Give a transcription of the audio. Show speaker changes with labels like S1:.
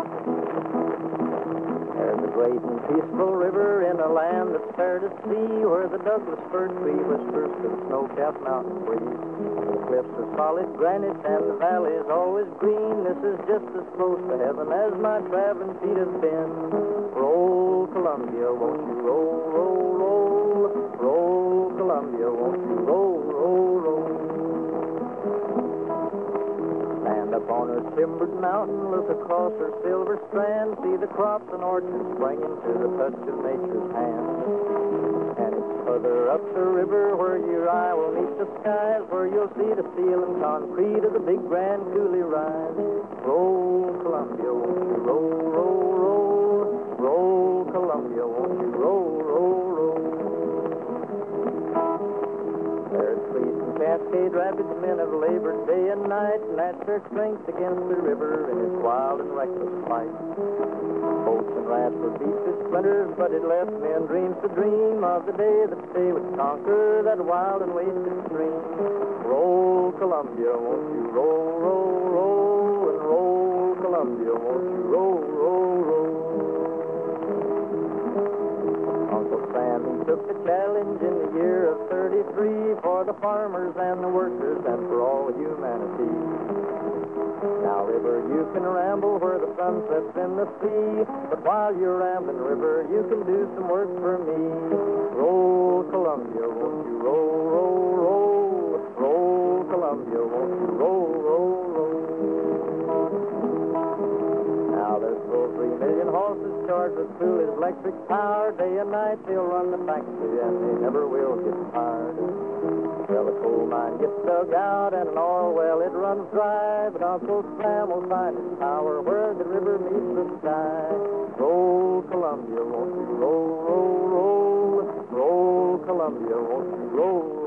S1: There's a great and peaceful river in a land that's fair to see, where the Douglas fir tree whispers to the snow-capped mountain breeze. The cliffs are solid granite and the valley is always green. This is just as close to heaven as my traveling feet have been. Roll, Columbia, won't you roll, roll, roll? Roll, Columbia, won't you roll, roll, roll? Stand up on her timbered mountain, look across her silver strand, see the crops and orchards springing to the touch of nature's hand. And it's further up the river where your eye will meet the skies, where you'll see the steel and concrete of the big Grand Coulee rise. Roll, Columbia, won't you roll, roll, roll? Roll, Columbia, won't you roll, roll, roll? There's trees and Cascade Rapids, men have labored day and night, and that's their strength against the river in its wild and reckless flight. Boats and rafts were beat to splinters, but it left men dreams to dream of the day that they would conquer that wild and wasted stream. Roll, Columbia, won't you roll, roll, roll? And roll, Columbia, won't you roll, roll, roll? Uncle Sam, he took the challenge in the year of 33 for the farmers and the workers and for all humanity. Now, river, you can ramble where the sun sets in the sea, but while you're rambling, river, you can do some work for me. Roll, Columbia, won't you roll, roll, roll? Roll, Columbia, won't you roll, roll, roll? Now, there's full 3 million horses charged with Cooley's electric power. Day and night they'll run the factory, and they never will get tired. Well, a coal mine gets dug out and an oil well, it runs dry, but Uncle Sam will find his power where the river meets the sky. Roll, Columbia, won't you roll, roll, roll? Roll, Columbia, won't you roll,